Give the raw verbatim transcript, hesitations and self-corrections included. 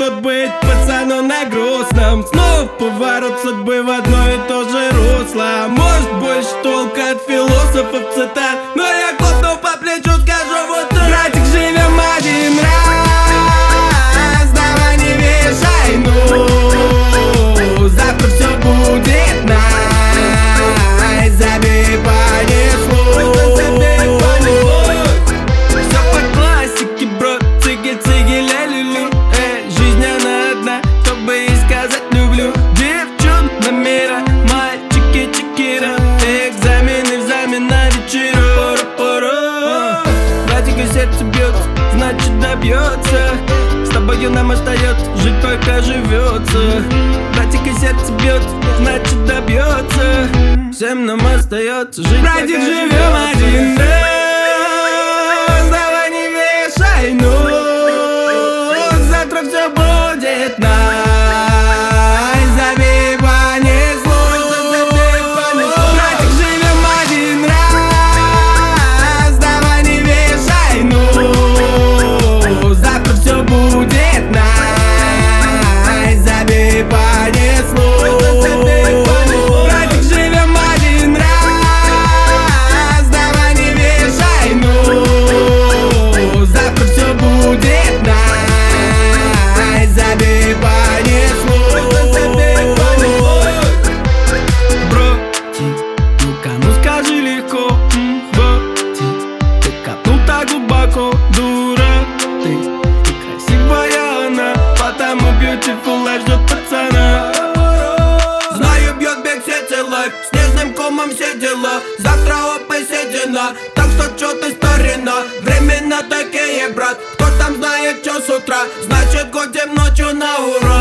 тут быть пацану на грустном. Снова поворот судьбы в одно и то же русло. Может больше толка от философов цитат, но я хлопну по плечу, скажу вот так: братик, живем один раз, давай не вешай, ну завтра все будет найс, забей понесло. Все по классике, бро, цигель, цигель, ля-лю-лю. Эй, жизнь она одна, чтобы и сказать люблю. Девчонок на мира, мальчики чекира, экзамены взамен на вечеру. Пора-пора. Братика сердце бьется, значит добьется. С тобою нам остается жить, пока живется. Братика сердце бьется, значит добьется. Всем нам остается жить, братик, пока живем один раз. Давай не вешай, ну завтра все будет найс, забей понесло. Братик, живем один раз, давай не вешай, ну завтра все будет найс, забей понесло. Братик, живем один раз, давай не вешай, ну завтра все будет найс, забей понесло. Братик, ну-ка, ну скажи легко, м, братик, ты копнул так глубоко, дура ты, и красивая она, потому beautiful life ждет пацана. Знаю, бьет бег сети лайф, снежным комом все дела. Завтра опа седина, так что чё ты старина? Времена такие, брат, кто там знает, чё с утра, значит годим ночью на ура.